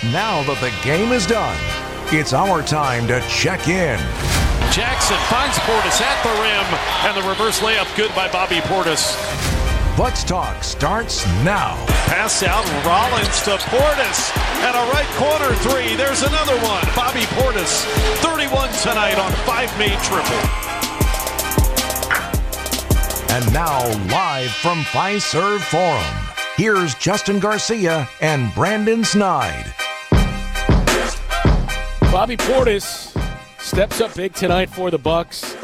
Now that the game is done, it's our time to check in. Jackson finds Portis at the rim, and the reverse layup good by Bobby Portis. Bucks Talk starts now. Pass out, Rollins to Portis, and a right corner three. There's another one. Bobby Portis, 31 tonight on 5 made triple. And now, live from Fiserv Forum, here's Justin Garcia and Brandon Snide. Bobby Portis steps up big tonight for the Bucks.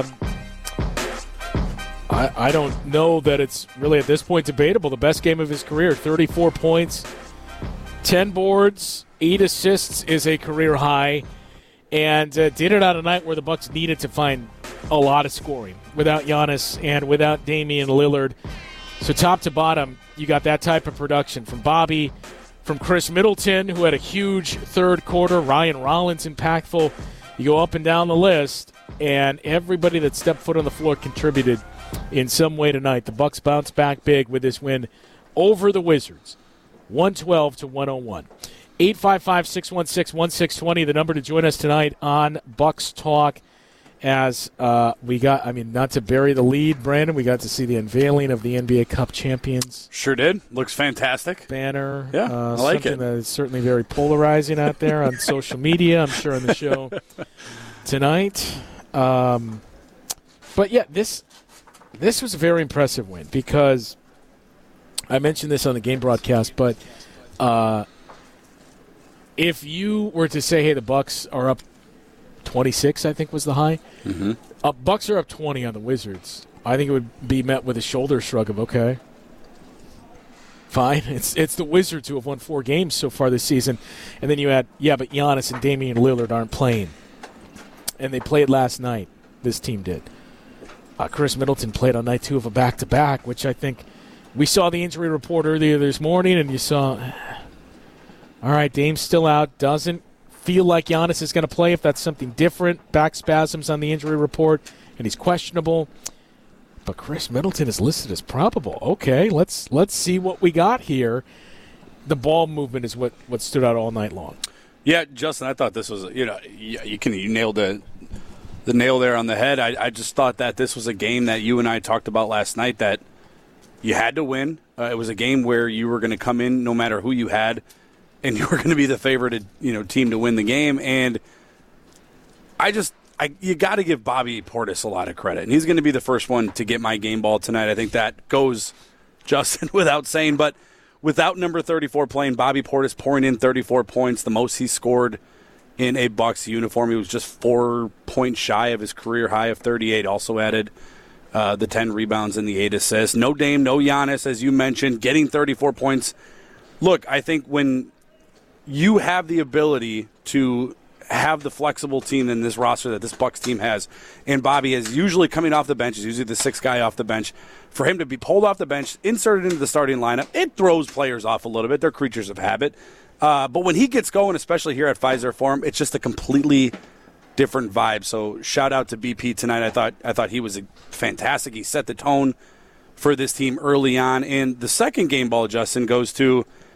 I don't know that it's really at this point debatable. The best game of his career, 34 points, 10 boards, 8 assists is a career high, and did it on a night where the Bucks needed to find a lot of scoring without Giannis and without Damian Lillard. So top to bottom, you got that type of production from Bobby, from Chris Middleton, who had a huge third quarter, Ryan Rollins impactful. You go up and down the list, and everybody that stepped foot on the floor contributed in some way tonight. The Bucks bounce back big with this win over the Wizards, 112-101. 855-616-1620, the number to join us tonight on Bucks Talk. As we got, not to bury the lead, Brandon, we got to see the unveiling of the NBA Cup champions. Sure did. Looks fantastic. Banner. Yeah, I like something it. That is certainly very polarizing out there on social media, I'm sure, on the show tonight. But, yeah, this was a very impressive win because I mentioned this on the game broadcast, but if you were to say, hey, the Bucks are up 26, I think was the high. Mm-hmm. Bucks are up 20 on the Wizards. I think it would be met with a shoulder shrug of, okay, fine. It's the Wizards who have won 4 games so far this season. And then you add, but Giannis and Damian Lillard aren't playing. And they played last night. This team did. Chris Middleton played on night 2 of a back-to-back, which I think we saw the injury report earlier this morning, and you saw, all right, Dame's still out, doesn't feel like Giannis is going to play if that's something different. Back spasms on the injury report, and he's questionable. But Chris Middleton is listed as probable. Okay, let's see what we got here. The ball movement is what stood out all night long. Yeah, Justin, I thought this was, you nailed the nail there on the head. I just thought that this was a game that you and I talked about last night that you had to win. It was a game where you were going to come in no matter who you had, and you were going to be the favored, team to win the game. And you got to give Bobby Portis a lot of credit. And he's going to be the first one to get my game ball tonight. I think that goes, Justin, without saying. But without number 34 playing, Bobby Portis pouring in 34 points, the most he scored in a Bucks uniform. He was just 4 points shy of his career high of 38. Also added the 10 rebounds and the 8 assists. No Dame, no Giannis, as you mentioned, getting 34 points. Look, I think when you have the ability to have the flexible team in this roster that this Bucks team has, and Bobby is usually coming off the bench, is usually the 6th guy off the bench, for him to be pulled off the bench, inserted into the starting lineup, it throws players off a little bit. They're creatures of habit. But when he gets going, especially here at Fiserv Forum, it's just a completely different vibe. So shout out to BP tonight. I thought he was fantastic. He set the tone for this team early on. And the second game ball, Justin, goes to –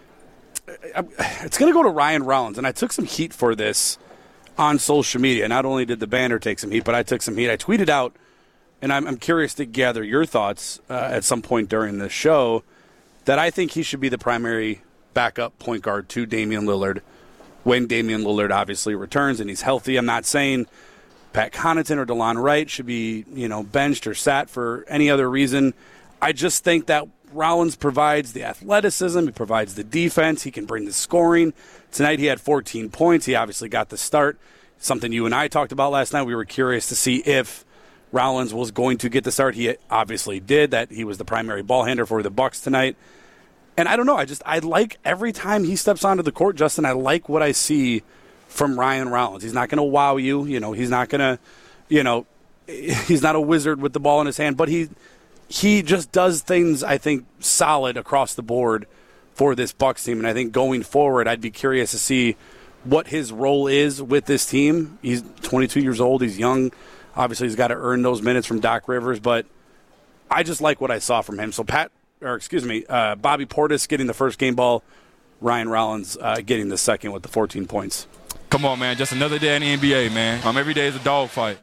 it's going to go to Ryan Rollins. And I took some heat for this on social media. Not only did the banner take some heat, but I took some heat. I tweeted out, and I'm curious to gather your thoughts at some point during the show, that I think he should be the primary backup point guard to Damian Lillard when Damian Lillard obviously returns and he's healthy. I'm not saying Pat Connaughton or DeLon Wright should be, benched or sat for any other reason. I just think that Rollins provides the athleticism, he provides the defense, he can bring the scoring. Tonight he had 14 points. He obviously got the start. Something you and I talked about last night. We were curious to see if Rollins was going to get the start. He obviously did. That he was the primary ball handler for the Bucks tonight. And I don't know, I like every time he steps onto the court, Justin, I like what I see from Ryan Rollins. He's not going to wow you. He's not going to, he's not a wizard with the ball in his hand, but he just does things, I think, solid across the board for this Bucks team. And I think going forward, I'd be curious to see what his role is with this team. He's 22 years old. He's young. Obviously, he's got to earn those minutes from Doc Rivers. But I just like what I saw from him. So Bobby Portis getting the first game ball Ryan Rollins getting the second with the 14 points. Come on, man. Just another day in the NBA, man. Every day is a dogfight.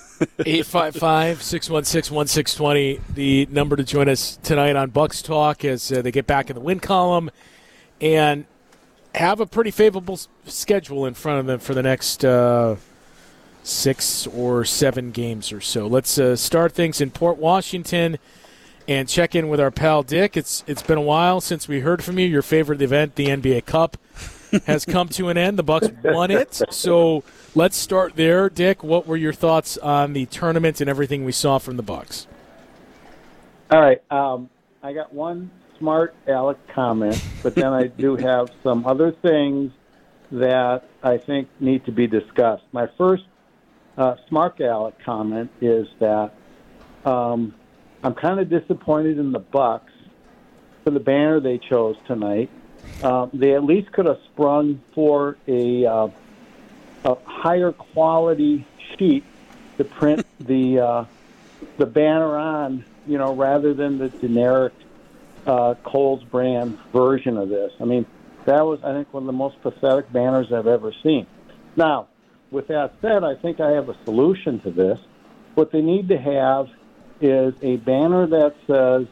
855-616-1620, the number to join us tonight on Bucks Talk as they get back in the win column and have a pretty favorable schedule in front of them for the next 6 or 7 games or so. Let's start things in Port Washington and check in with our pal Dick. It's been a while since we heard from you. Your favorite event, the NBA Cup, has come to an end. The Bucks won it. So let's start there, Dick. What were your thoughts on the tournament and everything we saw from the Bucks? All right. I got one smart aleck comment, but then I do have some other things that I think need to be discussed. My first smart aleck comment is that I'm kind of disappointed in the Bucks for the banner they chose tonight. They at least could have sprung for a higher quality sheet to print the banner on, rather than the generic Kohl's brand version of this. I mean, that was, I think, one of the most pathetic banners I've ever seen. Now, with that said, I think I have a solution to this. What they need to have is a banner that says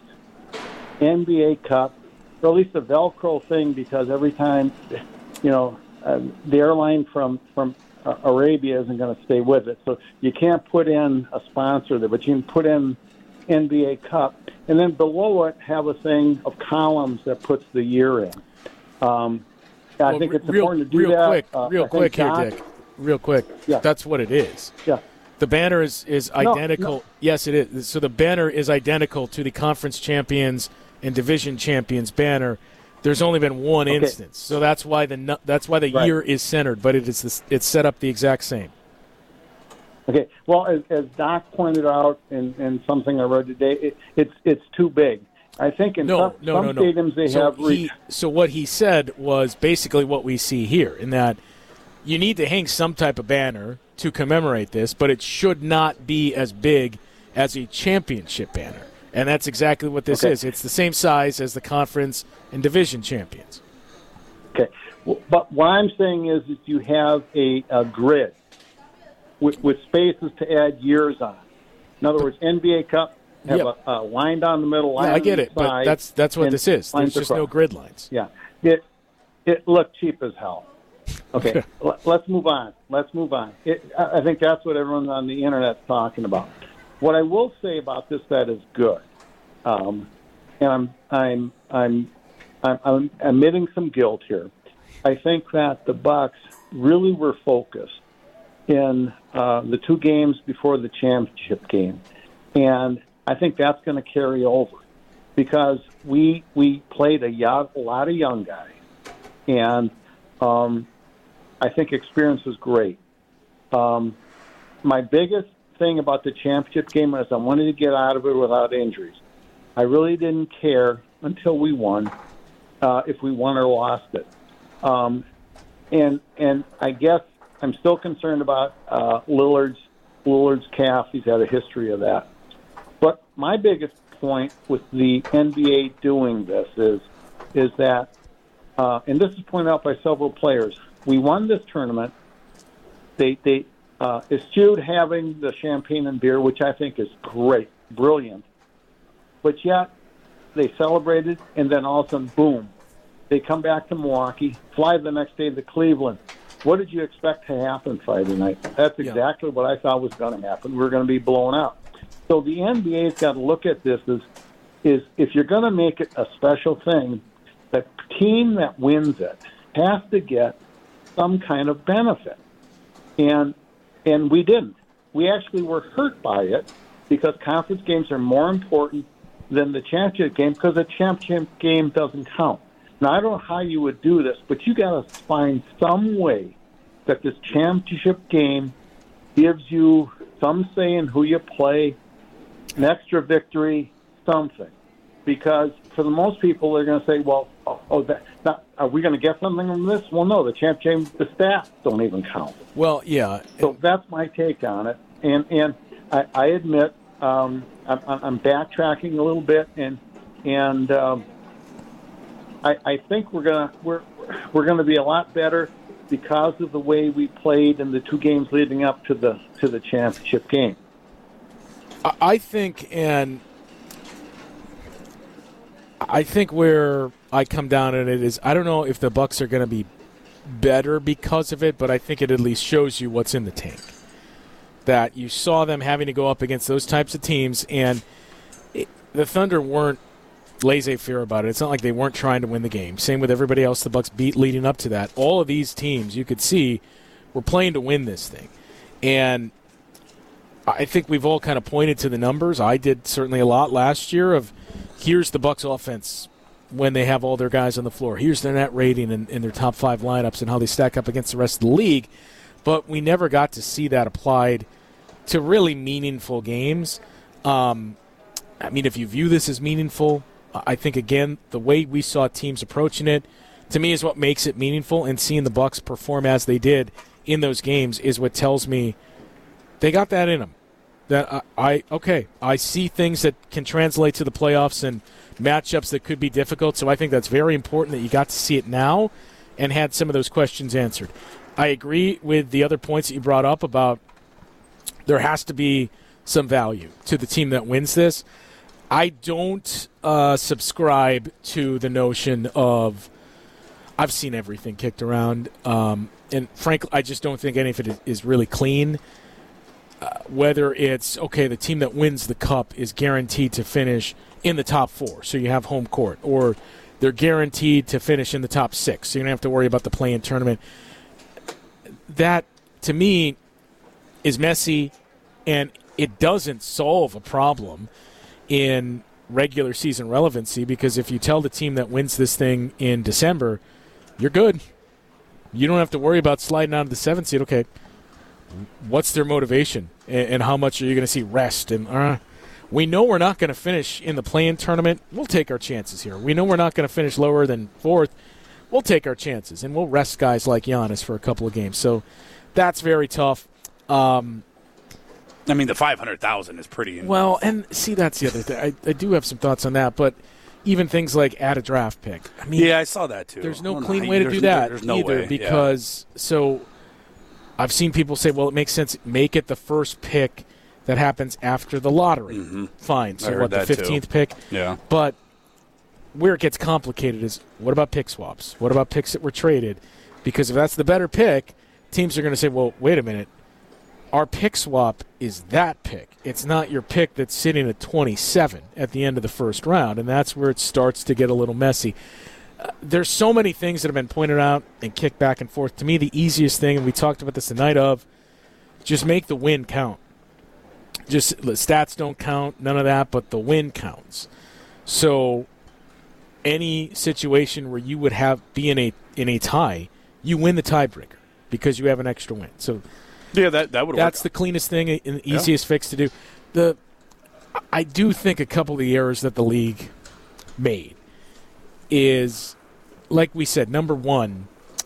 NBA Cup, or at least a Velcro thing, because every time, the airline from Arabia isn't going to stay with it. So you can't put in a sponsor there, but you can put in NBA Cup. And then below it, have a thing of columns that puts the year in. I think it's important to do that. Real quick here, Dick. Real quick. Yeah. That's what it is. Yeah. The banner is identical. No. Yes, it is. So the banner is identical to the conference champions and division champions banner. There's only been one instance, so that's why the right. year is centered, but it's set up the exact same. Okay. Well, as Doc pointed out in something I read today, it's too big. I think in some stadiums they have reached. So what he said was basically what we see here, in that you need to hang some type of banner to commemorate this, but it should not be as big as a championship banner. And that's exactly what this is. It's the same size as the conference and division champions. Okay. But what I'm saying is that you have a grid with spaces to add years on. In other words, NBA Cup, have a line down the middle, line I get it, side, but that's what this is. There's just no grid lines. Yeah. It looked cheap as hell. Okay, let's move on. I think that's what everyone on the Internet's talking about. What I will say about this that is good, and I'm admitting some guilt here. I think that the Bucks really were focused in the 2 games before the championship game, and I think that's going to carry over because we played a lot of young guys, and I think experience was great. My biggest thing about the championship game is I wanted to get out of it without injuries. I really didn't care until we won, if we won or lost it. And I guess I'm still concerned about Lillard's calf. He's had a history of that. But my biggest point with the NBA doing this is that, and this is pointed out by several players, we won this tournament. They eschewed having the champagne and beer, which I think is great, brilliant. But yet they celebrated, and then all of a sudden, boom, they come back to Milwaukee, fly the next day to Cleveland. What did you expect to happen Friday night? That's exactly what I thought was going to happen. We're going to be blown out. So the NBA's got to look at this as if you're going to make it a special thing, the team that wins it has to get some kind of benefit. And we didn't. We actually were hurt by it because conference games are more important than the championship game because the championship game doesn't count. Now, I don't know how you would do this, but you got to find some way that this championship game gives you some say in who you play, an extra victory, something. Because for the most people, they're going to say, well, are we going to get something from this? Well, no, the championship, the stats don't even count. Well, yeah. So that's my take on it. And I admit I'm backtracking a little bit, and I think we're going to be a lot better because of the way we played in the 2 games leading up to the championship game. I think where I come down on it is I don't know if the Bucs are going to be better because of it, but I think it at least shows you what's in the tank. That you saw them having to go up against those types of teams, and the Thunder weren't laissez-faire about it. It's not like they weren't trying to win the game. Same with everybody else the Bucs beat leading up to that. All of these teams, you could see, were playing to win this thing. And I think we've all kind of pointed to the numbers. I did certainly a lot last year of here's the Bucs offense when they have all their guys on the floor. Here's their net rating and their top 5 lineups and how they stack up against the rest of the league. But we never got to see that applied to really meaningful games. I mean, if you view this as meaningful, I think, again, the way we saw teams approaching it, to me, is what makes it meaningful. And seeing the Bucs perform as they did in those games is what tells me they got that in them. That I see things that can translate to the playoffs and matchups that could be difficult. So I think that's very important that you got to see it now and had some of those questions answered. I agree with the other points that you brought up about there has to be some value to the team that wins this. I don't subscribe to the notion of I've seen everything kicked around, and frankly, I just don't think any of it is really clean. Whether it's, okay, the team that wins the cup is guaranteed to finish in the top 4, so you have home court, or they're guaranteed to finish in the top 6, so you don't have to worry about the play-in tournament. That, to me, is messy, and it doesn't solve a problem in regular season relevancy, because if you tell the team that wins this thing in December, you're good. You don't have to worry about sliding out of the 7th seed. Okay, what's their motivation, and how much are you going to see rest? And we know we're not going to finish in the play-in tournament. We'll take our chances here. We know we're not going to finish lower than 4th. We'll take our chances, and we'll rest guys like Giannis for a couple of games. So that's very tough. I mean, the 500,000 is pretty. Well, and see, that's the other thing. I do have some thoughts on that, but even things like add a draft pick. I mean, yeah, I saw that too. There's no clean way to do that there's no either, way. because so I've seen people say, well, it makes sense. Make it the first pick that happens after the lottery. Mm-hmm. Fine. So what, the 15th pick? Yeah. But where it gets complicated is, what about pick swaps? What about picks that were traded? Because if that's the better pick, teams are going to say, well, wait a minute. Our pick swap is that pick. It's not your pick that's sitting at 27 at the end of the first round, and that's where it starts to get a little messy. There's so many things that have been pointed out and kicked back and forth. To me, the easiest thing, and we talked about this the night of, just make the win count. Just the stats don't count, none of that, but the win counts. So any situation where you would be in a tie, you win the tiebreaker because you have an extra win. So yeah, that would work. That's the cleanest thing and the easiest fix to do. I do think a couple of the errors that the league made is, like we said, number one,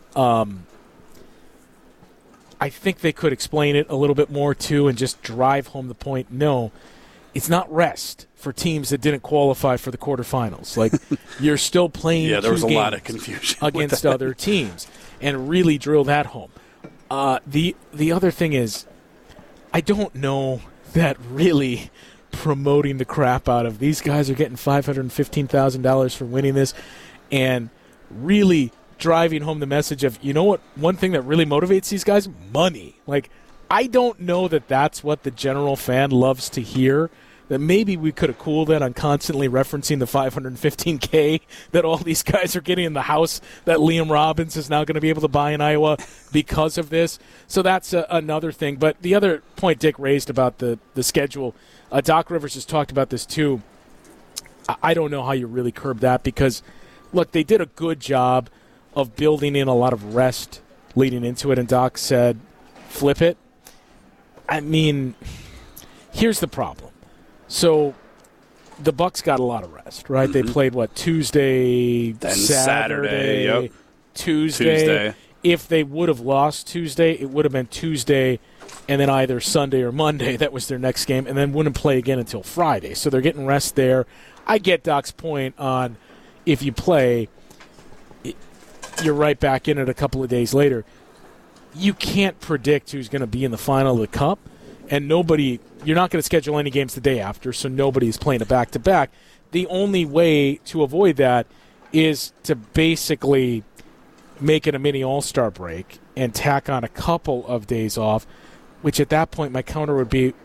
I think they could explain it a little bit more, too, and just drive home the point. No, it's not rest for teams that didn't qualify for the quarterfinals. Like, you're still playing there was a games lot of confusion against other teams, and really drill that home. The other thing is, I don't know that really promoting the crap out of these guys are getting $515,000 for winning this, and really driving home the message of, you know what, one thing that really motivates these guys? Money. Like, I don't know that that's what the general fan loves to hear. That maybe we could have cooled that on constantly referencing the $515K that all these guys are getting in the house that Liam Robbins is now going to be able to buy in Iowa because of this. So that's another thing. But the other point Dick raised about the schedule, Doc Rivers has talked about this too. I don't know how you really curb that because, look, they did a good job of building in a lot of rest leading into it, and Doc said, flip it. I mean, here's the problem. So the Bucs got a lot of rest, right? Mm-hmm. They played, Tuesday, then Saturday, yep. Tuesday. If they would have lost Tuesday, it would have been Tuesday and then either Sunday or Monday. That was their next game, and then wouldn't play again until Friday. So they're getting rest there. I get Doc's point on if you play, you're right back in it a couple of days later. You can't predict who's going to be in the final of the Cup, and you're not going to schedule any games the day after, so nobody's playing a back-to-back. The only way to avoid that is to basically make it a mini All-Star break and tack on a couple of days off, which at that point my counter would be,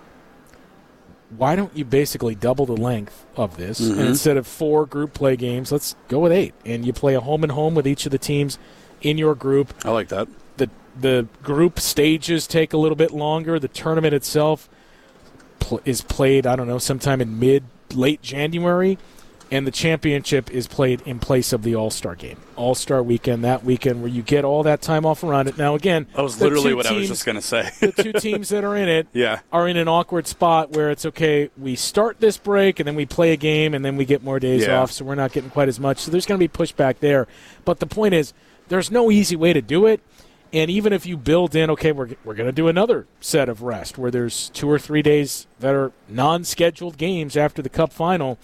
why don't you basically double the length of this? And instead of 4 group play games, let's go with 8. And you play a home-and-home with each of the teams in your group. I like that. The group stages take a little bit longer. The tournament itself is played, sometime in late January. And the championship is played in place of the All-Star game. All-Star weekend, that weekend where you get all that time off around it. Now, again, that was literally what I was just going to say. The 2 teams that are in it yeah. are in an awkward spot where it's, okay, we start this break and then we play a game and then we get more days off, so we're not getting quite as much. So there's going to be pushback there. But the point is, there's no easy way to do it. And even if you build in, okay, we're going to do another set of rest where there's 2 or 3 days that are non-scheduled games after the Cup final,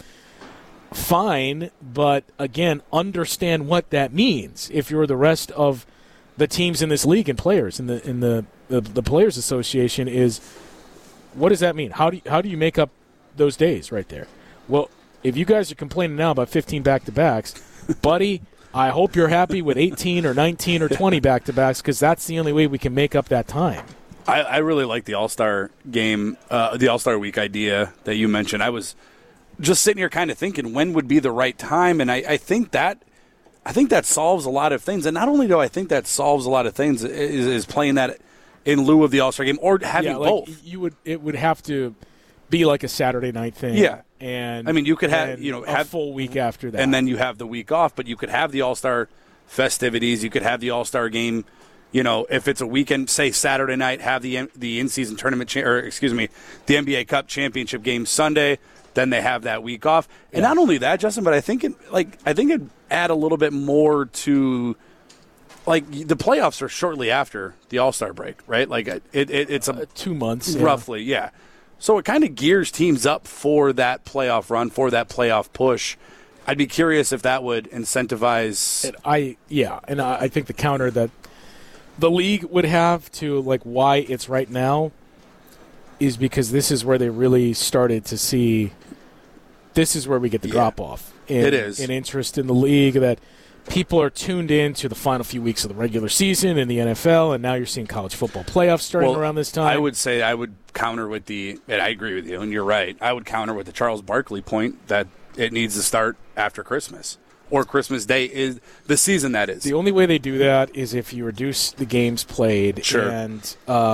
fine, but again, understand what that means if you're the rest of the teams in this league and players in the Players Association. Is what does that mean? How do you make up those days right there? Well, if you guys are complaining now about 15 back-to-backs, buddy, I hope you're happy with 18 or 19 or 20 back-to-backs, because that's the only way we can make up that time. I really like the All-Star game, the All-Star week idea that you mentioned. I was just sitting here kind of thinking when would be the right time, and I think that solves a lot of things. And not only do I think that solves a lot of things is playing that in lieu of the All-Star game or having both. It would have to be like a Saturday night thing. Yeah. And I mean, you could have a full week after that. And then you have the week off, but you could have the All-Star festivities, you could have the All-Star game. If it's a weekend, say Saturday night, have the in-season tournament the NBA Cup championship game Sunday. Then they have that week off, and not only that, Justin, but I think it'd add a little bit more to, the playoffs are shortly after the All-Star break, right? It's 2 months roughly, yeah. So it kind of gears teams up for that playoff run, for that playoff push. I'd be curious if that would incentivize. And I think the counter that the league would have to why it's right now is because this is where they really started to see. This is where we get the drop off. It is an interest in the league that people are tuned in to the final few weeks of the regular season in the NFL, and now you're seeing college football playoffs starting around this time. I would say I would counter with and I agree with you, and you're right. I would counter with the Charles Barkley point that it needs to start after Christmas. Or Christmas Day is the season that is. The only way they do that is if you reduce the games played. Sure. And,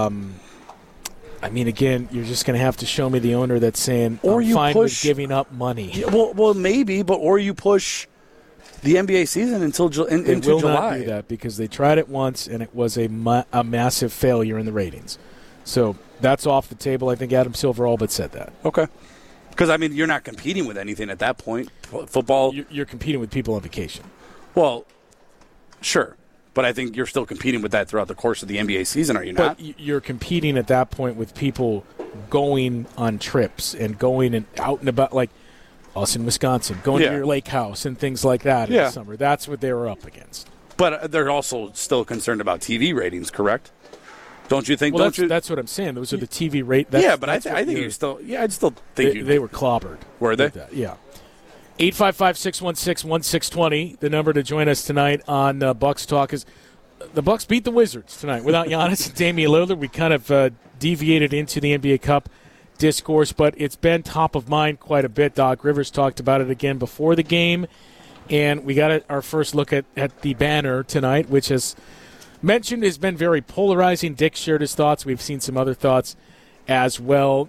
again, you're just going to have to show me the owner that's saying, I'm fine with giving up money. Yeah, well, maybe, or you push the NBA season into July. They will not do that because they tried it once, and it was a massive failure in the ratings. So that's off the table. I think Adam Silver all but said that. Okay. Because, you're not competing with anything at that point. Football. You're competing with people on vacation. Well, sure. But I think you're still competing with that throughout the course of the NBA season, are you not? But you're competing at that point with people going on trips and going and out and about, like us in Wisconsin, going to your lake house and things like that in the summer. That's what they were up against. But they're also still concerned about TV ratings, correct? Don't you think? Well, that's what I'm saying. Those are the TV rate. But I think you still. Yeah, I'd still think they were clobbered. Were they? Yeah. 855-616-1620, the number to join us tonight on Bucks Talk. Is the Bucks beat the Wizards tonight without Giannis and Damian Lillard. We kind of deviated into the NBA Cup discourse, but it's been top of mind quite a bit. Doc Rivers talked about it again before the game, and we got our first look at the banner tonight, which has mentioned has been very polarizing. Dick shared his thoughts. We've seen some other thoughts as well.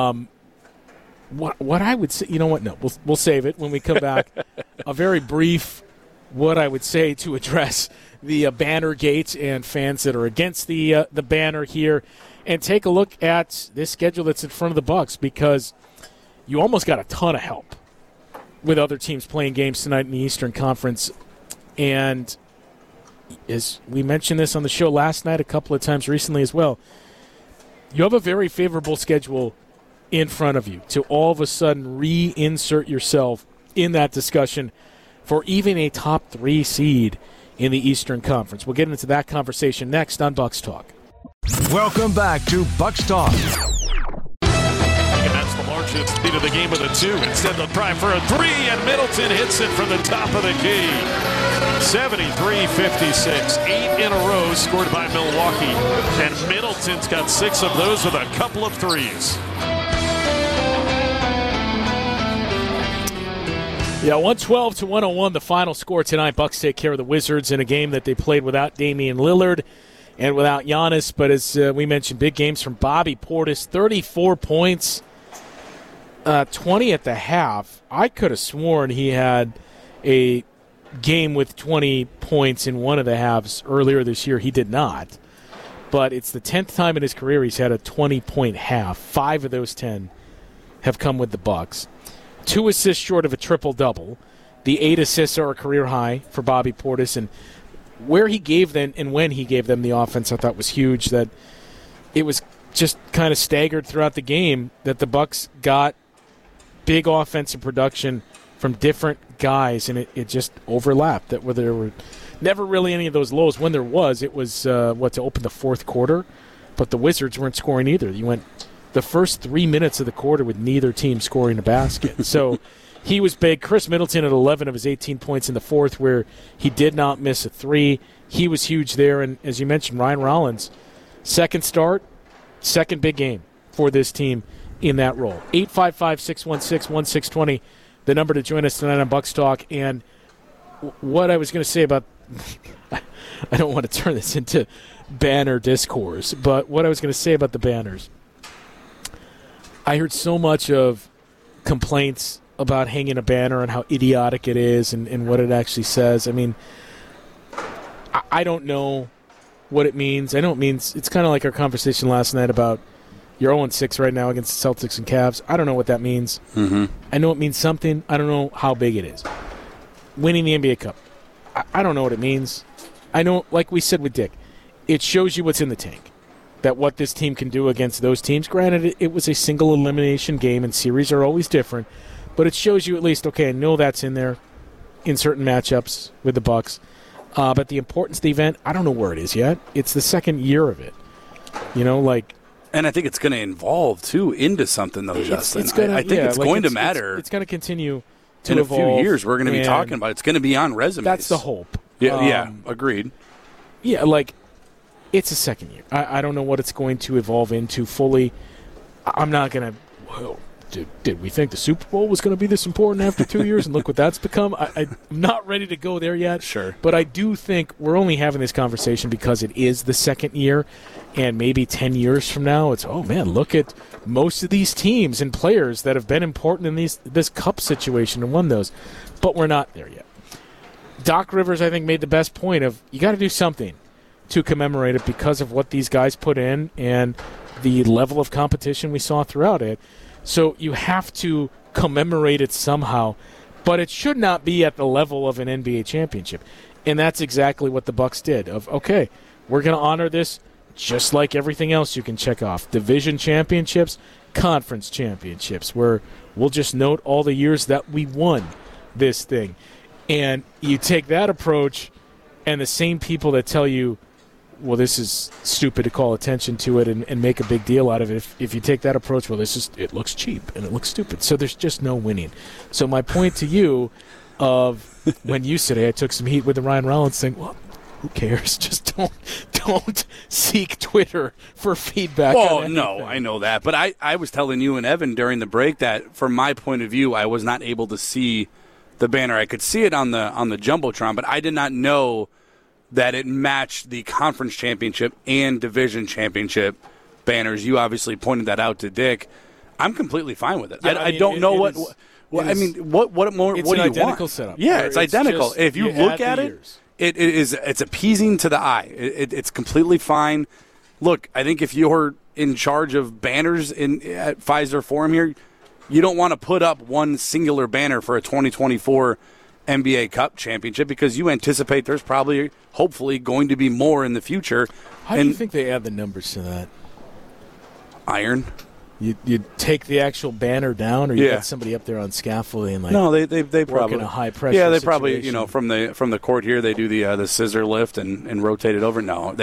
What I would say, you know what? No, we'll save it when we come back. A very brief, what I would say to address the banner gates and fans that are against the banner here, and take a look at this schedule that's in front of the Bucks, because you almost got a ton of help with other teams playing games tonight in the Eastern Conference. And as we mentioned this on the show last night a couple of times recently as well, you have a very favorable schedule in front of you to all of a sudden reinsert yourself in that discussion for even a top 3 seed in the Eastern Conference. We'll get into that conversation next on Bucks Talk. Welcome back to Bucks Talk. And that's the largest lead of the game with a 2. Instead, they'll try for a 3, and Middleton hits it from the top of the key. 73-56. 8 in a row scored by Milwaukee. And Middleton's got 6 of those with a couple of threes. Yeah, 112-101, the final score tonight. Bucks take care of the Wizards in a game that they played without Damian Lillard and without Giannis. But as we mentioned, big games from Bobby Portis, 34 points, 20 at the half. I could have sworn he had a game with 20 points in one of the halves earlier this year. He did not. But it's the 10th time in his career he's had a 20-point half. 5 of those 10 have come with the Bucks. 2 assists short of a triple-double. The 8 assists are a career high for Bobby Portis. And where he gave them and when he gave them the offense, I thought was huge. That it was just kind of staggered throughout the game that the Bucks got big offensive production from different guys, and it just overlapped. That where there were never really any of those lows. When there was, it was to open the fourth quarter. But the Wizards weren't scoring either. You went the first 3 minutes of the quarter with neither team scoring a basket. So he was big. Chris Middleton at 11 of his 18 points in the fourth, where he did not miss a 3. He was huge there. And as you mentioned, Ryan Rollins, second start, second big game for this team in that role. 855-616-1620, the number to join us tonight on Bucks Talk. And what I was going to say about I don't want to turn this into banner discourse, but what I was going to say about the banners, I heard so much of complaints about hanging a banner and how idiotic it is and what it actually says. I mean, I don't know what it means. I know it means it's kind of like our conversation last night about you're 0-6 right now against the Celtics and Cavs. I don't know what that means. Mm-hmm. I know it means something. I don't know how big it is. Winning the NBA Cup, I don't know what it means. I know, like we said with Dick, it shows you what's in the tank. That what this team can do against those teams. Granted, it was a single elimination game, and series are always different. But it shows you at least, okay, I know that's in there in certain matchups with the Bucks. But the importance of the event, I don't know where it is yet. It's the second year of it. You know, like... And I think it's going to evolve, too, into something, though, Justin. I think it's going to matter. It's going to continue to in evolve. In a few years, we're going to be talking about it. It's going to be on resumes. That's the hope. Yeah, agreed. Yeah, like... It's a second year. I don't know what it's going to evolve into fully. I'm not going to, well, did we think the Super Bowl was going to be this important after 2 years? And look what that's become. I'm not ready to go there yet. Sure. But I do think we're only having this conversation because it is the second year. And maybe 10 years from now, it's, oh, man, look at most of these teams and players that have been important in this Cup situation and won those. But we're not there yet. Doc Rivers, I think, made the best point of you got to do something to commemorate it because of what these guys put in and the level of competition we saw throughout it. So you have to commemorate it somehow, but it should not be at the level of an NBA championship. And that's exactly what the Bucks did. Of, okay, we're going to honor this just like everything else you can check off. Division championships, conference championships, where we'll just note all the years that we won this thing. And you take that approach, and the same people that tell you, well, this is stupid to call attention to it and make a big deal out of it. If you take that approach, well, it looks cheap and it looks stupid. So there's just no winning. So my point to you of when you said, hey, I took some heat with the Ryan Rollins thing, well, who cares? Just don't seek Twitter for feedback. Well, no, I know that. But I was telling you and Evan during the break that from my point of view, I was not able to see the banner. I could see it on the Jumbotron, but I did not know that it matched the conference championship and division championship banners. You obviously pointed that out to Dick. I'm completely fine with it. Yeah, I don't know what more? What do you want? It's an identical setup. Yeah, it's identical. Just, if you look at it, it's appeasing to the eye. It's completely fine. Look, I think if you're in charge of banners at Pfizer Forum here, you don't want to put up one singular banner for a 2024 NBA Cup championship because you anticipate there's probably, hopefully, going to be more in the future. How do you think they add the numbers to that? Iron. You take the actual banner down, or you get somebody up there on scaffolding, like no, they probably in a high pressure. Yeah, they situation. probably from the court here they do the scissor lift and rotate it over. No,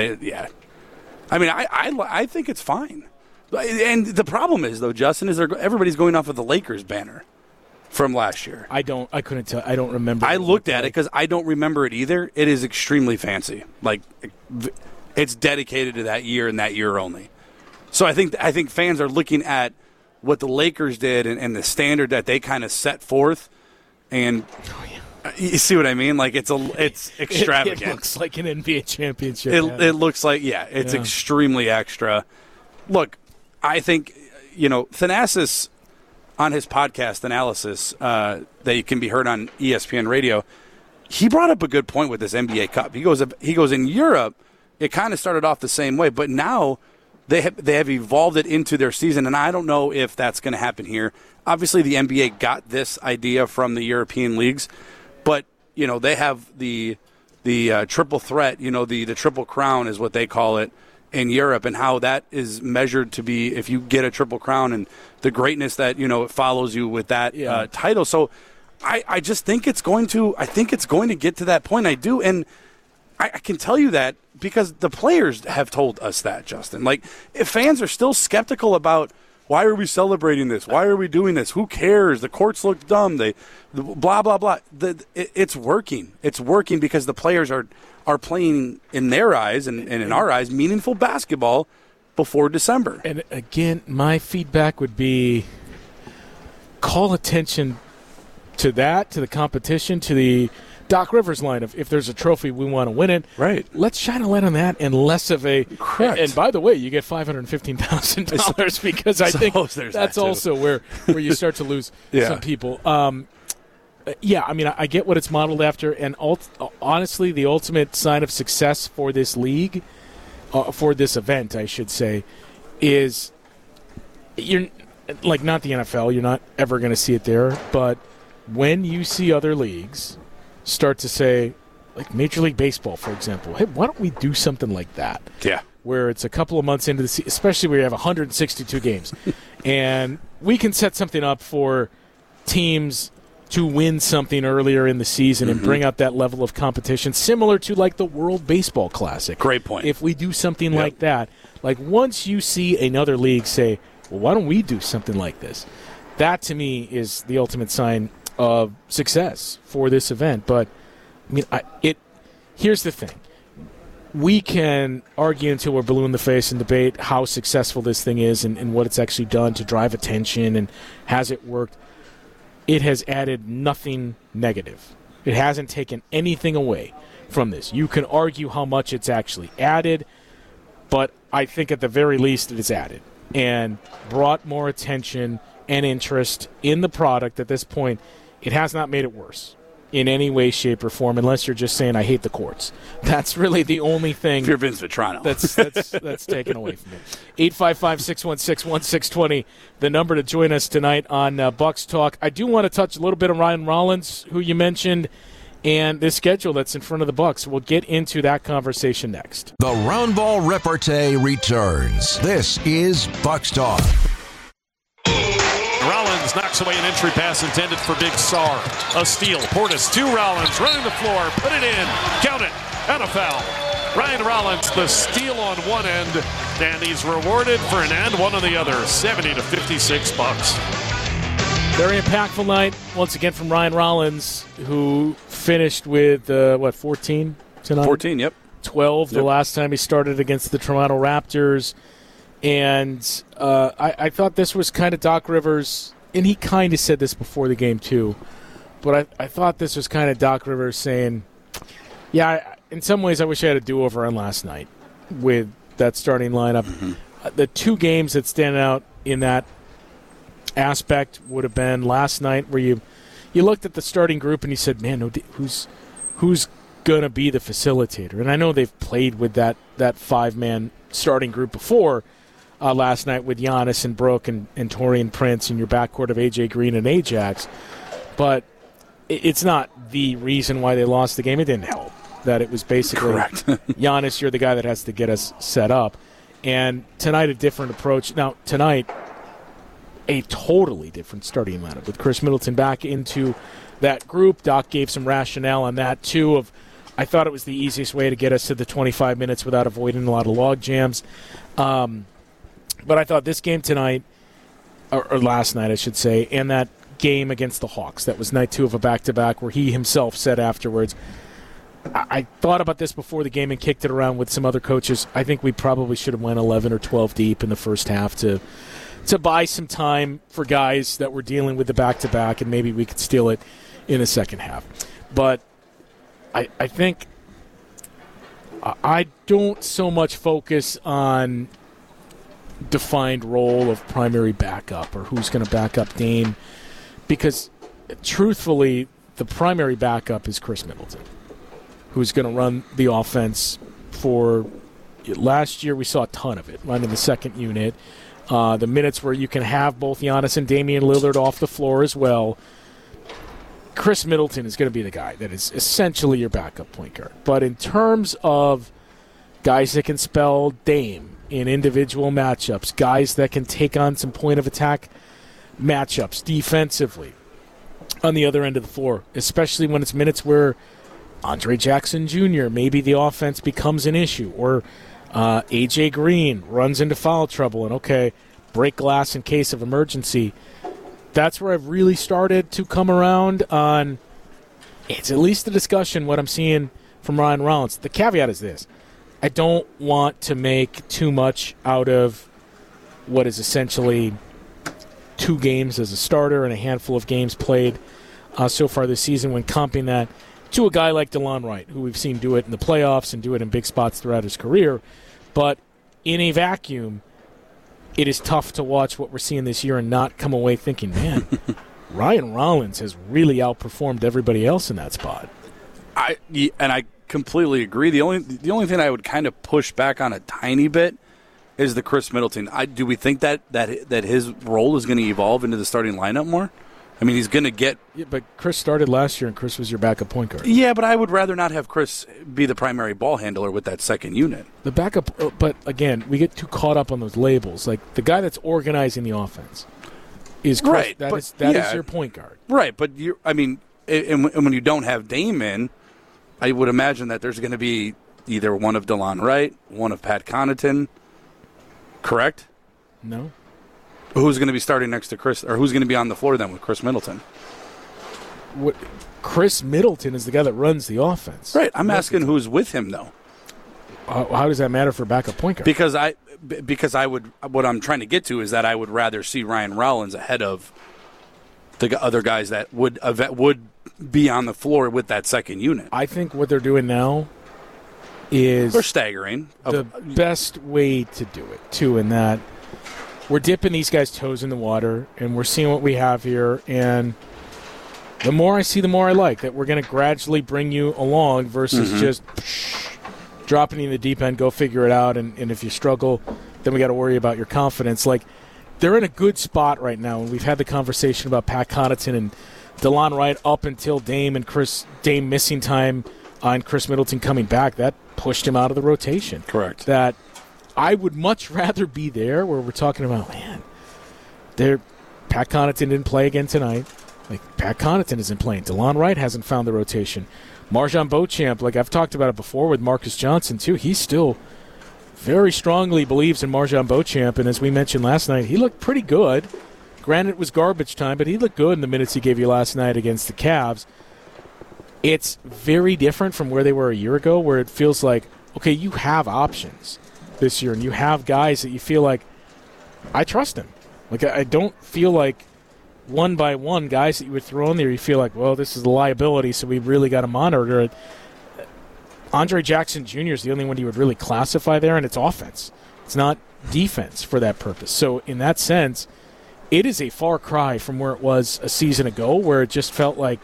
I mean I think it's fine. And the problem is though, Justin, is everybody's going off of the Lakers banner from last year. I couldn't tell. I don't remember. I looked at it because I don't remember it either. It is extremely fancy. Like it's dedicated to that year and that year only. So I think fans are looking at what the Lakers did and the standard that they kind of set forth, and you see what I mean? Like it's extravagant. It looks like an NBA championship. It looks like it's extremely extra. Look, I think Thanasis on his podcast analysis that can be heard on ESPN Radio, he brought up a good point with this NBA Cup. He goes in Europe, it kind of started off the same way, but now they have evolved it into their season, and I don't know if that's going to happen here. Obviously, the NBA got this idea from the European leagues, but they have the triple threat, the triple crown is what they call it in Europe, and how that is measured to be if you get a triple crown and the greatness that it follows you with that title. So I just think it's going to get to that point. I do, and I can tell you that because the players have told us that, Justin. Like, if fans are still skeptical about why are we celebrating this? Why are we doing this? Who cares? The courts look dumb. Blah, blah, blah. It's working. It's working because the players are playing, in their eyes and in our eyes, meaningful basketball before December. And, again, my feedback would be call attention to that, to the competition, to the Doc Rivers line of if there's a trophy, we want to win it. Right. Let's shine a light on that and less of a. Correct. And by the way, you get $515,000 because I think that's also where you start to lose some people. I mean, I get what it's modeled after, and honestly, the ultimate sign of success for this league, for this event, I should say, is you're like not the NFL. You're not ever going to see it there, but when you see other leagues start to say, like Major League Baseball, for example, hey, why don't we do something like that? Yeah. Where it's a couple of months into the season, especially where you have 162 games, and we can set something up for teams to win something earlier in the season and bring out that level of competition, similar to like the World Baseball Classic. Great point. If we do something like that, like once you see another league say, well, why don't we do something like this? That to me is the ultimate sign of success for this event. But I mean, here's the thing: we can argue until we're blue in the face and debate how successful this thing is and what it's actually done to drive attention and has it worked. It has added nothing negative. It hasn't taken anything away from this. You can argue how much it's actually added, but I think at the very least it has added and brought more attention and interest in the product. At this point, it has not made it worse in any way, shape, or form, unless you're just saying, I hate the courts. That's really the only thing. If you're Vince Vitrano. That's taken away from it. 855-616-1620, the number to join us tonight on Bucks Talk. I do want to touch a little bit on Ryan Rollins, who you mentioned, and the schedule that's in front of the Bucks. We'll get into that conversation next. The Round Ball Repartee returns. This is Bucks Talk. Rollins knocks away an entry pass intended for Big Sar. A steal. Portis to Rollins, running the floor, put it in, count it, and a foul. Ryan Rollins, the steal on one end, and he's rewarded for an and one on the other. 70-56 Bucks. Very impactful night once again from Ryan Rollins, who finished with 14 tonight. 14, yep. 12 the last time he started against the Toronto Raptors. And I thought this was kind of Doc Rivers, and he kind of said this before the game too, but I thought this was kind of Doc Rivers saying, in some ways I wish I had a do-over on last night with that starting lineup. Mm-hmm. The two games that stand out in that aspect would have been last night where you looked at the starting group and you said, man, who's going to be the facilitator? And I know they've played with that five-man starting group before, last night with Giannis and Brook and Taurean Prince and your backcourt of A.J. Green and Ajax. But it's not the reason why they lost the game. It didn't help that it was basically Giannis, you're the guy that has to get us set up. And tonight, a different approach. Now, tonight, a totally different starting lineup with Chris Middleton back into that group. Doc gave some rationale on that, too, I thought it was the easiest way to get us to the 25 minutes without avoiding a lot of log jams. But I thought this game tonight, or last night, I should say, and that game against the Hawks, that was night 2 of a back-to-back, where he himself said afterwards, I thought about this before the game and kicked it around with some other coaches. I think we probably should have went 11 or 12 deep in the first half to buy some time for guys that were dealing with the back-to-back, and maybe we could steal it in the second half. But I think I don't so much focus on defined role of primary backup or who's going to back up Dame, because truthfully, the primary backup is Chris Middleton, who's going to run the offense for last year. We saw a ton of it running the second unit. The minutes where you can have both Giannis and Damian Lillard off the floor as well. Chris Middleton is going to be the guy that is essentially your backup point guard. But in terms of guys that can spell Dame in individual matchups, guys that can take on some point-of-attack matchups defensively on the other end of the floor, especially when it's minutes where Andre Jackson Jr., maybe the offense becomes an issue, or A.J. Green runs into foul trouble and, okay, break glass in case of emergency. That's where I've really started to come around on, it's at least a discussion, what I'm seeing from Ryan Rollins. The caveat is this. I don't want to make too much out of what is essentially 2 games as a starter and a handful of games played so far this season when comping that to a guy like DeLon Wright, who we've seen do it in the playoffs and do it in big spots throughout his career. But in a vacuum, it is tough to watch what we're seeing this year and not come away thinking, man, Ryan Rollins has really outperformed everybody else in that spot. I completely agree. The only thing I would kind of push back on a tiny bit is the Chris Middleton. Do we think that his role is going to evolve into the starting lineup more? I mean, he's going to get... Yeah, but Chris started last year, and Chris was your backup point guard. Yeah, but I would rather not have Chris be the primary ball handler with that second unit. The backup... But, again, we get too caught up on those labels. Like, the guy that's organizing the offense is Chris. Right, that is your point guard. Right, but, and when you don't have Dame in, I would imagine that there's going to be either one of DeLon Wright, one of Pat Connaughton, correct? No. Who's going to be starting next to Chris, or who's going to be on the floor then with Chris Middleton? Chris Middleton is the guy that runs the offense. Right. I'm asking who's with him though. How does that matter for backup point guard? Because I would. What I'm trying to get to is that I would rather see Ryan Rollins ahead of the other guys that would be on the floor with that second unit. I think what they're doing now is they're staggering. The best way to do it too, in that we're dipping these guys' toes in the water, and we're seeing what we have here. And the more I see, the more I like that we're going to gradually bring you along versus just dropping you in the deep end, go figure it out. And if you struggle, then we got to worry about your confidence. Like, they're in a good spot right now, and we've had the conversation about Pat Connaughton and DeLon Wright up until Dame missing time and Chris Middleton coming back. That pushed him out of the rotation. Correct. That I would much rather be there where we're talking about, man, Pat Connaughton didn't play again tonight. Like, Pat Connaughton isn't playing. DeLon Wright hasn't found the rotation. Marjon Beauchamp, like I've talked about it before with Marcus Johnson, too, he still very strongly believes in Marjon Beauchamp, and as we mentioned last night, he looked pretty good. Granted, it was garbage time, but he looked good in the minutes he gave you last night against the Cavs. It's very different from where they were a year ago, where it feels like, okay, you have options this year, and you have guys that you feel like, I trust him. Like, I don't feel like one by one guys that you would throw in there, you feel like, well, this is a liability, so we really got to monitor it. Andre Jackson Jr. is the only one you would really classify there, and it's offense. It's not defense for that purpose. So in that sense, it is a far cry from where it was a season ago, where it just felt like,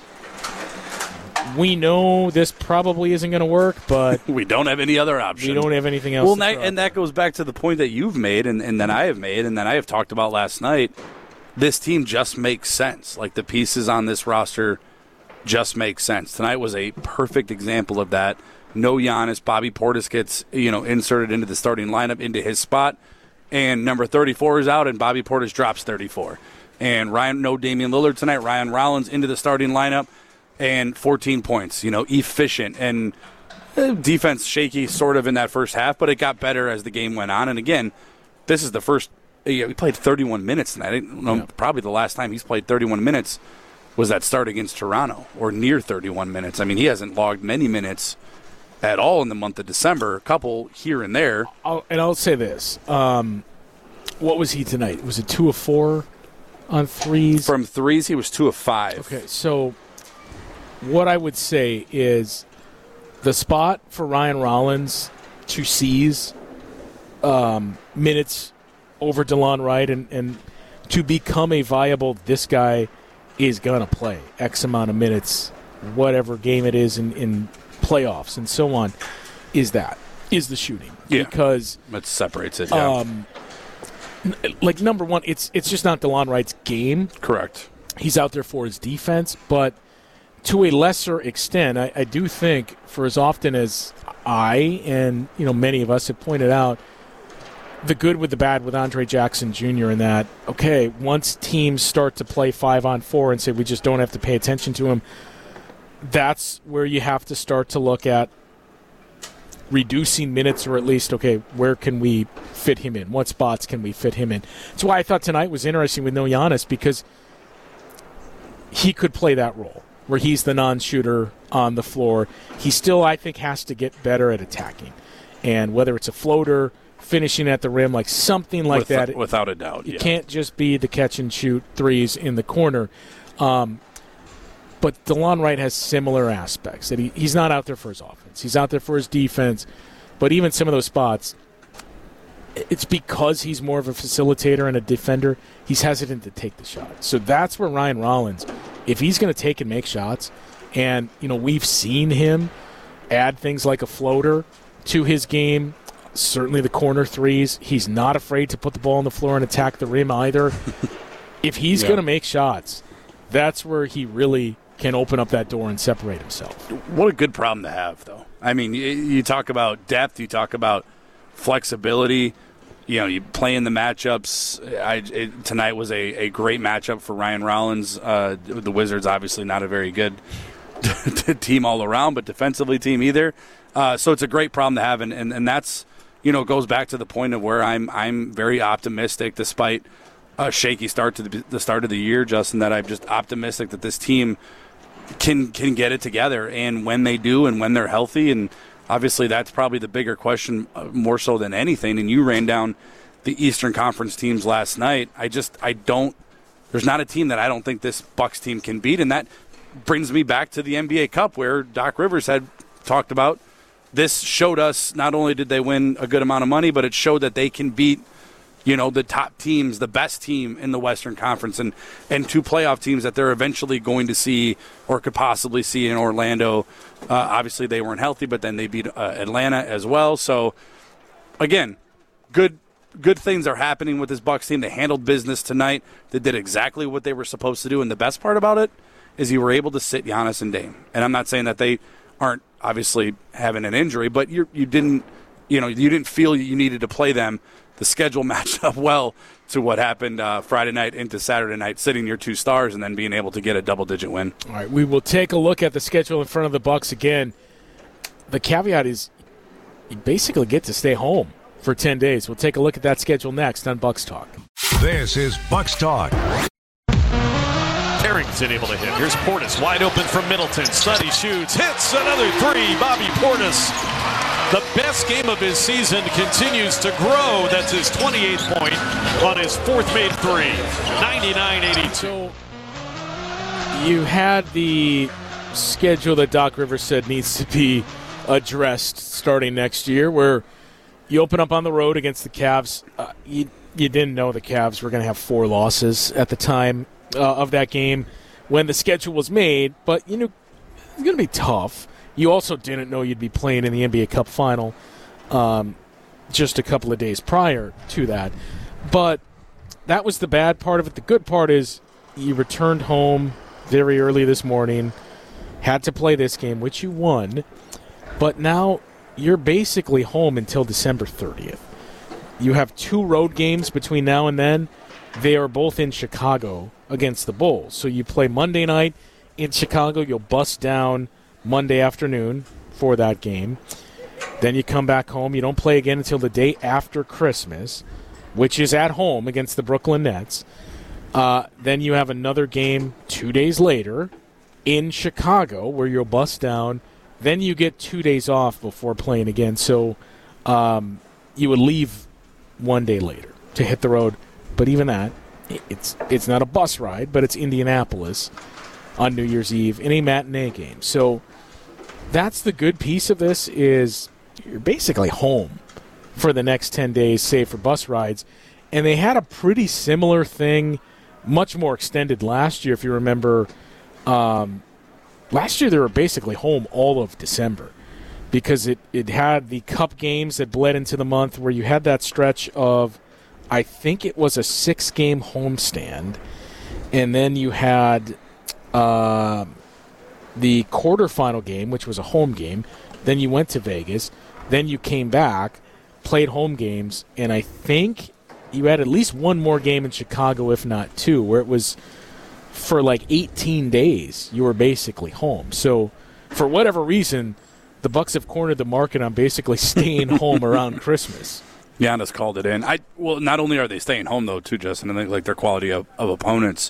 we know this probably isn't going to work, but we don't have any other option. We don't have anything else. Well, and that goes back to the point that you've made and then I have made and then I have talked about last night. This team just makes sense. Like, the pieces on this roster just make sense. Tonight was a perfect example of that. No Giannis. Bobby Portis gets inserted into the starting lineup, into his spot. and number 34 is out, and Bobby Portis drops 34. And no Damian Lillard tonight. Ryan Rollins into the starting lineup, and 14 points. Efficient, and defense shaky sort of in that first half, but it got better as the game went on. And again, this is the first. He played 31 minutes tonight. I don't know, probably the last time he's played 31 minutes was that start against Toronto, or near 31 minutes. I mean, he hasn't logged many minutes at all in the month of December, a couple here and there. I'll say this. What was he tonight? Was it 2 of 4 on threes? From threes, he was 2 of 5. Okay, so what I would say is the spot for Ryan Rollins to seize minutes over DeLon Wright and to become a viable, this guy is going to play X amount of minutes, whatever game it is in playoffs and so on, is the shooting. Yeah, because that separates it. Yeah. Number one, it's just not DeLon Wright's game. Correct. He's out there for his defense, but to a lesser extent, I do think for as often as I and many of us have pointed out, the good with the bad with Andre Jackson Jr. in that, okay, once teams start to play 5-on-4 and say we just don't have to pay attention to him, that's where you have to start to look at reducing minutes, or at least, okay, where can we fit him in? What spots can we fit him in? That's why I thought tonight was interesting with no Giannis, because he could play that role where he's the non-shooter on the floor. He still, I think, has to get better at attacking. And whether it's a floater, finishing at the rim, like something like that. Without a doubt. You can't just be the catch-and-shoot threes in the corner. But DeLon Wright has similar aspects. That he's not out there for his offense. He's out there for his defense. But even some of those spots, it's because he's more of a facilitator and a defender, he's hesitant to take the shot. So that's where Ryan Rollins, if he's going to take and make shots, and we've seen him add things like a floater to his game, certainly the corner threes. He's not afraid to put the ball on the floor and attack the rim either. If he's going to make shots, that's where he really can open up that door and separate himself. What a good problem to have, though. I mean, you talk about depth, you talk about flexibility. You play in the matchups. Tonight was a great matchup for Ryan Rollins. The Wizards, obviously not a very good team all around, but defensively team either. So it's a great problem to have, and that's goes back to the point of where I'm very optimistic, despite a shaky start to the start of the year, Justin. That I'm just optimistic that this team can get it together, and when they do, and when they're healthy, and obviously that's probably the bigger question, more so than anything. And you ran down the Eastern Conference teams last night. There's not a team that I don't think this Bucks team can beat, and that brings me back to the NBA Cup, where Doc Rivers had talked about. This showed us not only did they win a good amount of money, but it showed that they can beat, the top teams, the best team in the Western Conference, and two playoff teams that they're eventually going to see or could possibly see in Orlando. Obviously, they weren't healthy, but then they beat Atlanta as well. So, again, good things are happening with this Bucks team. They handled business tonight. They did exactly what they were supposed to do, and the best part about it is you were able to sit Giannis and Dame. And I'm not saying that they aren't obviously having an injury, but you didn't feel you needed to play them. The schedule matched up well to what happened Friday night into Saturday night, sitting your two stars and then being able to get a double-digit win. All right, we will take a look at the schedule in front of the Bucks again. The caveat is you basically get to stay home for 10 days. We'll take a look at that schedule next on Bucks Talk. This is Bucks Talk. Harrington able to hit. Here's Portis wide open from Middleton. Sonny shoots, hits another three. Bobby Portis, the best game of his season, continues to grow. That's his 28th point on his fourth made three. 99-82. So you had the schedule that Doc Rivers said needs to be addressed starting next year, where you open up on the road against the Cavs. You didn't know the Cavs were going to have 4 losses at the time of that game when the schedule was made, but it's going to be tough. You also didn't know you'd be playing in the NBA Cup final just a couple of days prior to that. But that was the bad part of it. The good part is you returned home very early this morning, had to play this game, which you won, but now you're basically home until December 30th. You have 2 road games between now and then. They are both in Chicago against the Bulls. So you play Monday night in Chicago. You'll bust down Monday afternoon for that game. Then you come back home. You don't play again until the day after Christmas, which is at home against the Brooklyn Nets. Then you have another game 2 days later in Chicago where you'll bust down. Then you get 2 days off before playing again. So you would leave 1 day later to hit the road. But even that, it's not a bus ride, but it's Indianapolis on New Year's Eve in a matinee game. So that's the good piece of this is you're basically home for the next 10 days, save for bus rides. And they had a pretty similar thing, much more extended last year, if you remember. Last year they were basically home all of December because it had the cup games that bled into the month where you had that stretch of, I think it was a 6-game homestand, and then you had the quarterfinal game, which was a home game. Then you went to Vegas. Then you came back, played home games, and I think you had at least one more game in Chicago, if not 2, where it was for like 18 days you were basically home. So for whatever reason, the Bucks have cornered the market on basically staying home around Christmas. Giannis called it in. Well, not only are they staying home, though, too, Justin, I think like their quality of opponents,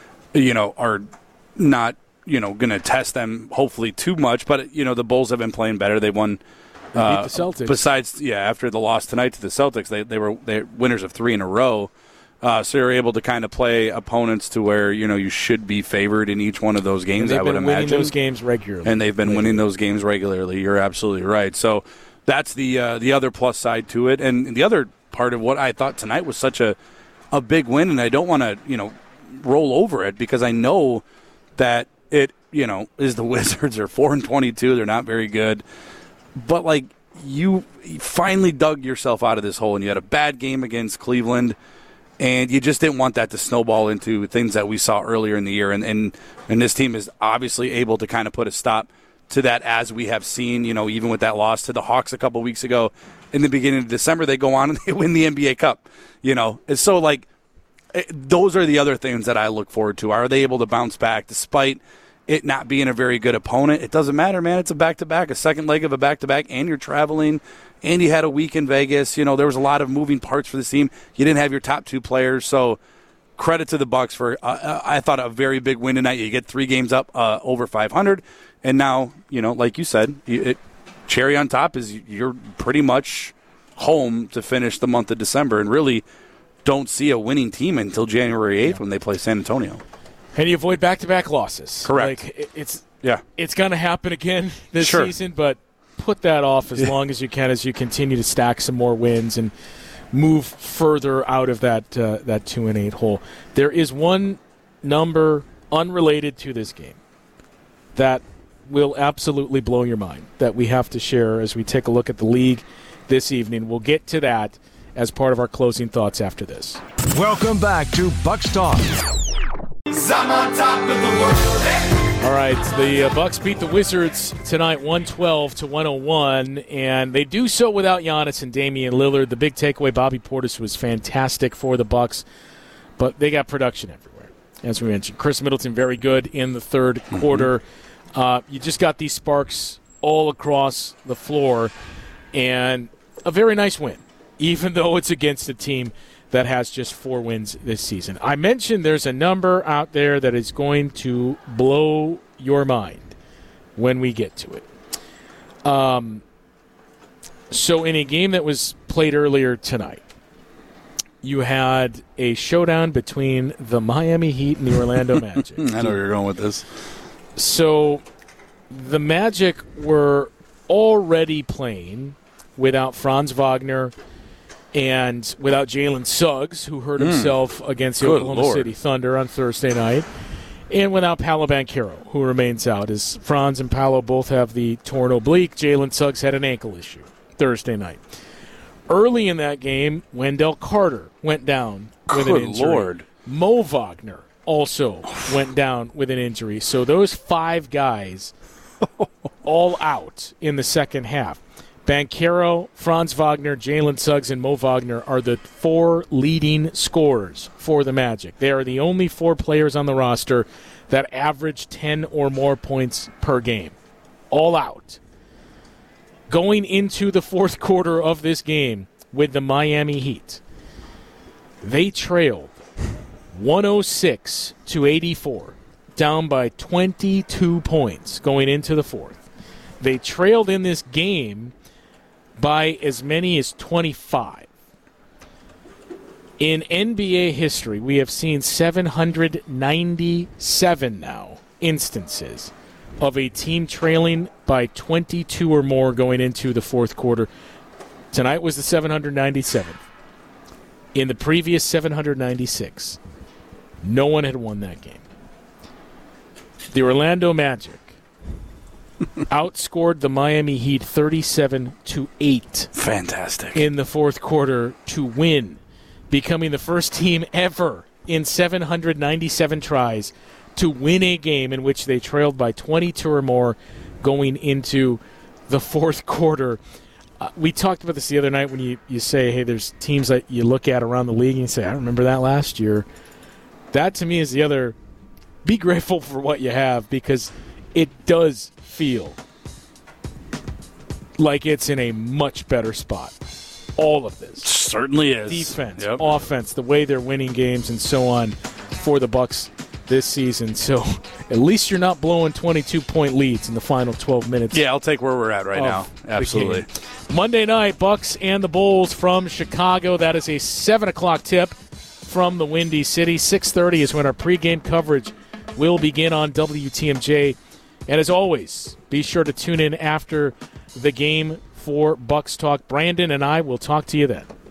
are not, going to test them hopefully too much. But, the Bulls have been playing better. They won. They beat the Celtics. Besides, after the loss tonight to the Celtics, they're winners of 3 in a row. So you're able to kind of play opponents to where, you should be favored in each one of those games, I would imagine. They've been winning those games regularly. And they've been winning those games regularly. You're absolutely right. So that's the other plus side to it. And the other part of what I thought tonight was such a big win, and I don't want to, roll over it because I know that it, is the Wizards are 4-22. They're not very good. But, like, you finally dug yourself out of this hole, and you had a bad game against Cleveland, and you just didn't want that to snowball into things that we saw earlier in the year. And this team is obviously able to kind of put a stop to that, as we have seen, even with that loss to the Hawks a couple weeks ago. In the beginning of December, they go on and they win the NBA Cup. And so, like, those are the other things that I look forward to. Are they able to bounce back despite it not being a very good opponent? It doesn't matter, man. It's a back-to-back, a second leg of a back-to-back, and you're traveling, and you had a week in Vegas. There was a lot of moving parts for this team. You didn't have your top 2 players, so credit to the Bucks for, I thought, a very big win tonight. You get 3 games up over 500, and now, like you said, cherry on top is you're pretty much home to finish the month of December and really don't see a winning team until January 8th when they play San Antonio. And you avoid back-to-back losses. Correct. Like, it's going to happen again this Sure. season, but put that off as long as you can as you continue to stack some more wins and move further out of that 2-8 hole. There is one number unrelated to this game that will absolutely blow your mind that we have to share as we take a look at the league this evening. We'll get to that as part of our closing thoughts after this. Welcome back to Bucks Talk. I'm on top of the world. Hey. All right, the Bucks beat the Wizards tonight 112-101, and they do so without Giannis and Damian Lillard. The big takeaway, Bobby Portis was fantastic for the Bucks, but they got production everywhere, as we mentioned. Chris Middleton, very good in the third quarter. You just got these sparks all across the floor, and a very nice win, even though it's against a team that has just 4 wins this season. I mentioned there's a number out there that is going to blow your mind when we get to it. So in a game that was played earlier tonight, you had a showdown between the Miami Heat and the Orlando Magic. I know where you're going with this. So the Magic were already playing without Franz Wagner and without Jalen Suggs, who hurt himself against the Oklahoma City Thunder on Thursday night, and without Paolo Banchero, who remains out, as Franz and Paolo both have the torn oblique. Jalen Suggs had an ankle issue Thursday night. Early in that game, Wendell Carter went down with an injury. Lord. Mo Wagner also went down with an injury. So those 5 guys all out in the second half. Banchero, Franz Wagner, Jalen Suggs, and Mo Wagner are the 4 leading scorers for the Magic. They are the only 4 players on the roster that average 10 or more points per game. All out. Going into the fourth quarter of this game with the Miami Heat, they trailed 106-84, down by 22 points going into the fourth. They trailed in this game by as many as 25. In NBA history, we have seen 797 now instances of a team trailing by 22 or more going into the fourth quarter. Tonight was the 797th. In the previous 796, no one had won that game. The Orlando Magic outscored the Miami Heat 37-8. Fantastic. In the fourth quarter to win, becoming the first team ever in 797 tries to win a game in which they trailed by 22 or more going into the fourth quarter. We talked about this the other night when you say, hey, there's teams that you look at around the league and you say, I remember that last year. That to me is the other, be grateful for what you have, because it does feel like it's in a much better spot. All of this. Certainly is. Defense, offense, the way they're winning games and so on for the Bucks this season. So at least you're not blowing 22-point leads in the final 12 minutes. Yeah, I'll take where we're at right now. Absolutely. Monday night, Bucks and the Bulls from Chicago. That is a 7 o'clock tip from the Windy City. 6:30 is when our pregame coverage will begin on WTMJ. And as always, be sure to tune in after the game for Bucks Talk. Brandon and I will talk to you then.